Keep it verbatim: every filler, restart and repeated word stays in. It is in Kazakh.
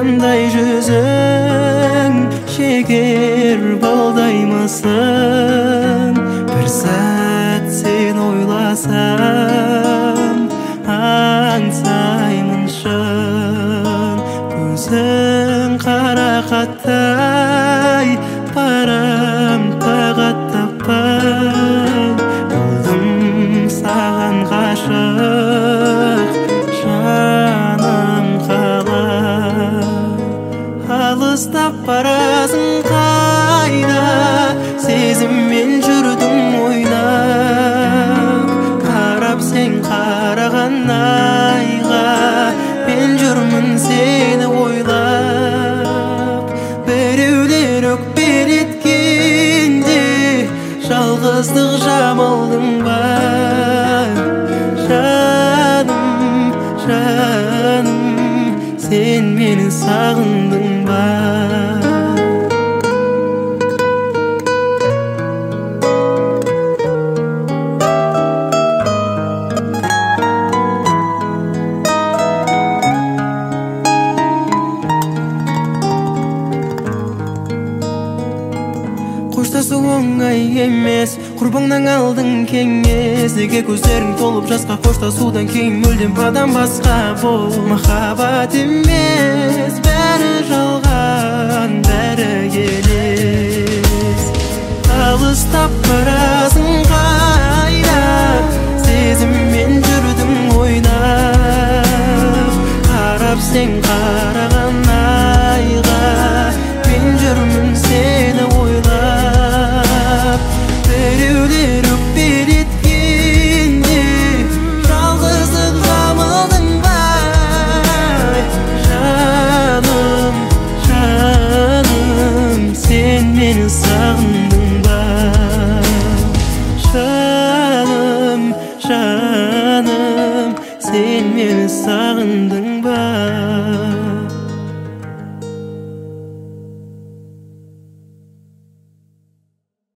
Qanday жүзің шекер балдаймысың, бір сәт сен ойласам аңсаймын шын. Көзің қарақаттай барам тағат таппай, болдым саған ғашық жаным қалай. Алыстап барасың қайда, сезіммен жүрдім ойлап, қарап сен қараған айға мен жүрмін сені ойлап. Біреулер өкпелеткенде жалғыздық жамылдың ба, жаным, жаным, сен мені сағындың ба? Қоштасу оңай емес, құрбыңнан алдың кеңес. Неге көздерің толып жасқа, қоштасудан кейін мүлдем адам басқа бол. Махаббат емес, бәрі жалған, бәрі елес. Алыстап барасың қайда, сезіммен жүрдім ойнап, қарап сен қараған айға мен жүрмін сені ойлап. Біреулер өкпелеткенде жалғыздық жамылдың ба, жаным, жаным, сен мені сағындың ба? Жаным, жаным, сен мені сағындың